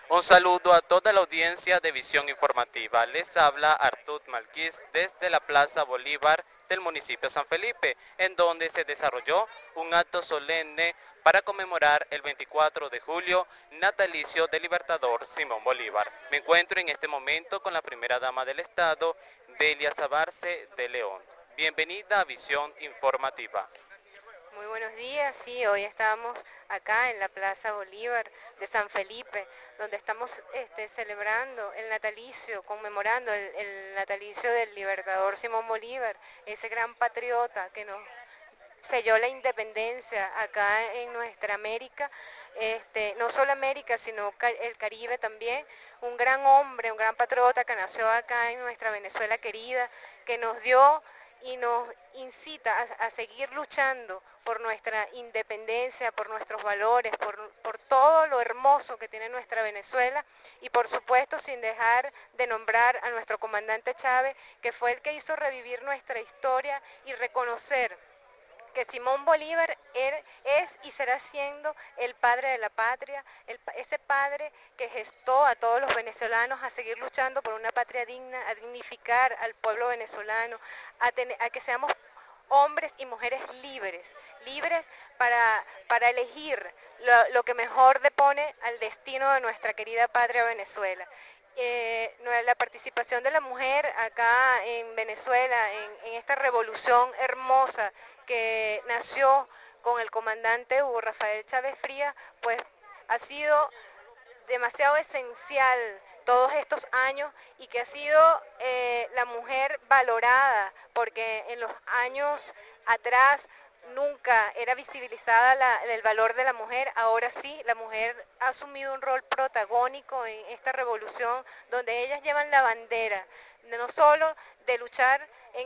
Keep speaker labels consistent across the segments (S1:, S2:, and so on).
S1: Un saludo a toda la audiencia de Visión Informativa. Les habla Artut Malquís desde la Plaza Bolívar del municipio de San Felipe, en donde se desarrolló un acto solemne para conmemorar el 24 de julio, natalicio del libertador Simón Bolívar. Me encuentro en este momento con la primera dama del Estado, Delia Sabarce de León. Bienvenida a Visión Informativa.
S2: Muy buenos días, sí, hoy estamos acá en la Plaza Bolívar de San Felipe, donde estamos celebrando el natalicio, conmemorando el natalicio del libertador Simón Bolívar, ese gran patriota que nos selló la independencia acá en nuestra América, no solo América, sino el Caribe también, un gran hombre, un gran patriota que nació acá en nuestra Venezuela querida, que nos dio y nos incita a seguir luchando por nuestra independencia, por nuestros valores, por todo lo hermoso que tiene nuestra Venezuela y por supuesto sin dejar de nombrar a nuestro comandante Chávez, que fue el que hizo revivir nuestra historia y reconocer que Simón Bolívar es y será siendo el padre de la patria, ese padre que gestó a todos los venezolanos a seguir luchando por una patria digna, a dignificar al pueblo venezolano, a que seamos hombres y mujeres libres, libres para elegir lo que mejor depone al destino de nuestra querida patria Venezuela. La participación de la mujer acá en Venezuela, en esta revolución hermosa que nació con el comandante Hugo Rafael Chávez Frías, pues ha sido demasiado esencial todos estos años y que ha sido la mujer valorada, porque en los años atrás nunca era visibilizada el valor de la mujer, ahora sí, la mujer ha asumido un rol protagónico en esta revolución donde ellas llevan la bandera, no solo de luchar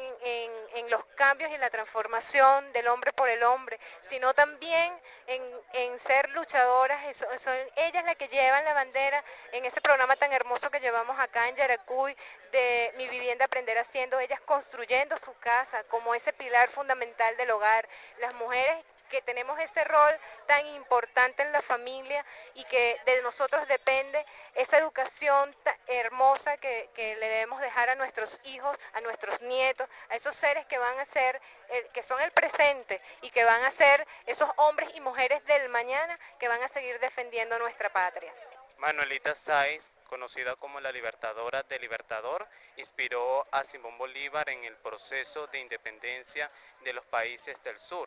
S2: en los cambios y la transformación del hombre por el hombre, sino también en ser luchadoras, son ellas las que llevan la bandera en ese programa tan hermoso que llevamos acá en Yaracuy, de Mi Vivienda Aprender Haciendo, ellas construyendo su casa como ese pilar fundamental del hogar, las mujeres que tenemos ese rol tan importante en la familia y que de nosotros depende esa educación hermosa que le debemos dejar a nuestros hijos, a nuestros nietos, a esos seres que van a ser, que son el presente y que van a ser esos hombres y mujeres del mañana que van a seguir defendiendo nuestra patria.
S1: Manuelita Sáenz, conocida como la Libertadora del Libertador, inspiró a Simón Bolívar en el proceso de independencia de los países del sur.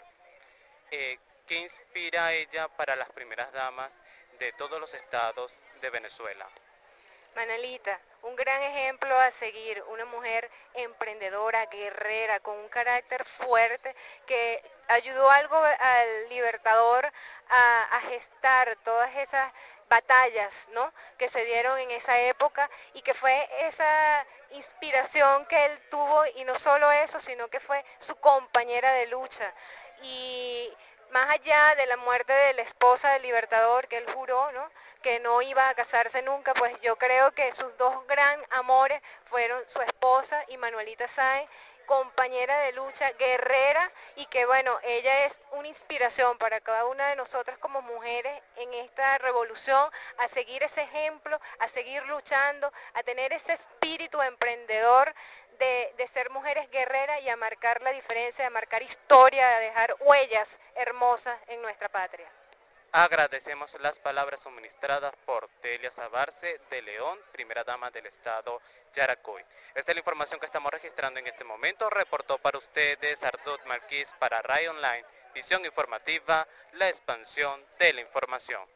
S1: ¿Qué inspira a ella para las primeras damas de todos los estados de Venezuela?
S2: Manolita, un gran ejemplo a seguir, una mujer emprendedora, guerrera, con un carácter fuerte que ayudó al libertador a gestar todas esas batallas, ¿no?, que se dieron en esa época y que fue esa inspiración que él tuvo y no solo eso, sino que fue su compañera de lucha. Y más allá de la muerte de la esposa del libertador, que él juró, ¿no?, que no iba a casarse nunca, pues yo creo que sus dos gran amores fueron su esposa y Manuelita Sáenz, compañera de lucha, guerrera, y que bueno, ella es una inspiración para cada una de nosotras como mujeres en esta revolución, a seguir ese ejemplo, a seguir luchando, a tener ese espíritu emprendedor de ser mujeres guerreras y a marcar la diferencia, a marcar historia, a dejar huellas hermosas en nuestra patria.
S1: Agradecemos las palabras suministradas por Delia Sabarce de León, primera dama del estado Yaracuy. Esta es la información que estamos registrando en este momento. Reportó para ustedes Ardut Marquís para RAI Online, Visión Informativa, la expansión de la información.